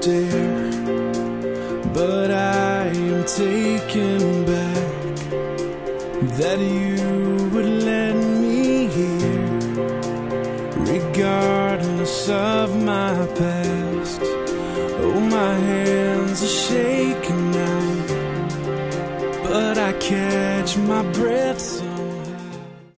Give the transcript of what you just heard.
stare, but I am taken back that you would let me hear, regardless of my past. Oh, my hands are shaking now, but I catch my breath.